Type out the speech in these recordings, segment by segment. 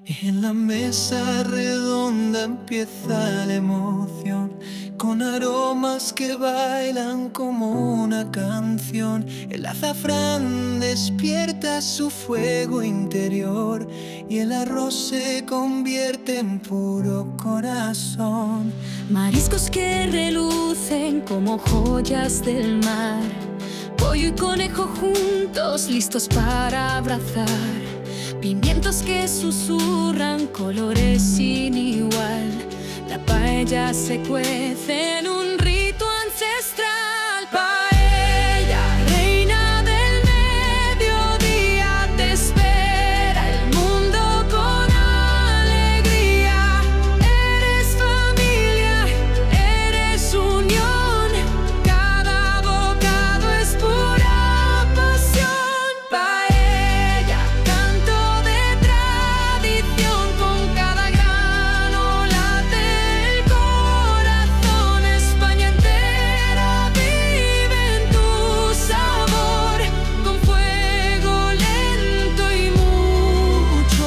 En la mesa redonda empieza la emoción, con aromas que bailan como una canción. El azafrán despierta su fuego interior y el arroz se convierte en puro corazón. Mariscos que relucen como joyas del mar, pollo y conejo juntos, listos para abrazar. Pimientos que susurran colores sin igual. La paella se cuece en un rito ancestral. Paella, reina del mediodía, te espera el mundo con alegría. Eres familia, eres unión, cada bocado es pura pasión. Paella, canto de tradición, con cada grano late el corazón. España entera vive en tu sabor, con fuego lento y mucho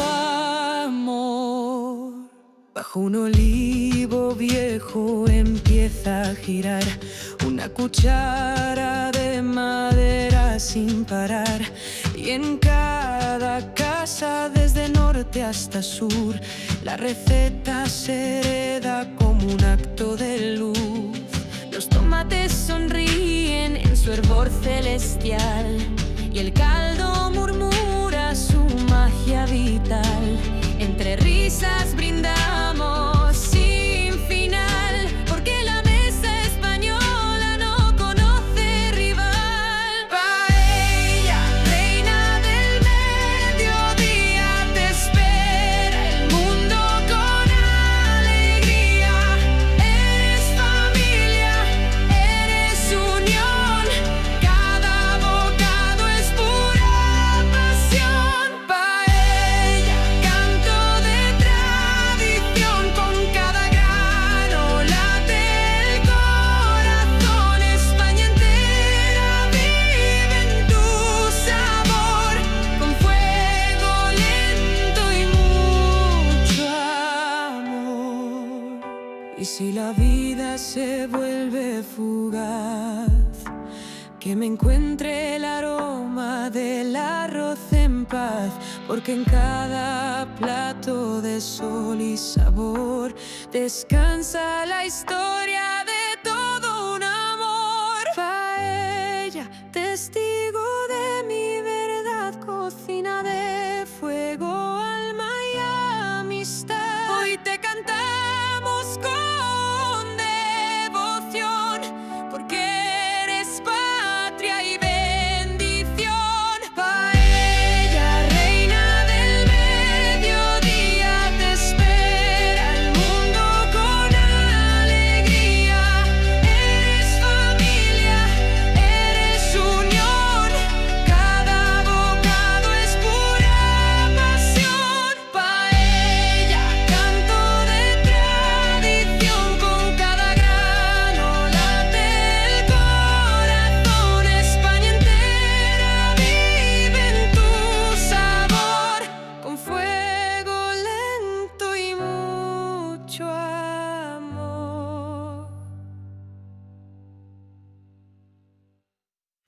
amor. Bajo un olivo viejo empieza a girar una cuchara de madera sin parar. Y en cada casa, desde norte hasta sur, la receta se hereda como un acto de luz. Los tomates sonríen en su hervor celestial y el caldo murmura su magia vital. Entre risas brindamos sin final, porque la mesa española no conoce rival. Paella, reina del mediodía, te espera el mundo con alegría. Eres familia, eres unión, cada bocado es pura pasión. Paella, canto de tradición, con cada grano late el corazón. España entera vive en tu sabor, con fuego lento y mucho amor. Y si la vida se vuelve fugaz, que me encuentre el aroma del arroz en paz, porque en cada plato de sol y sabor descansa la historia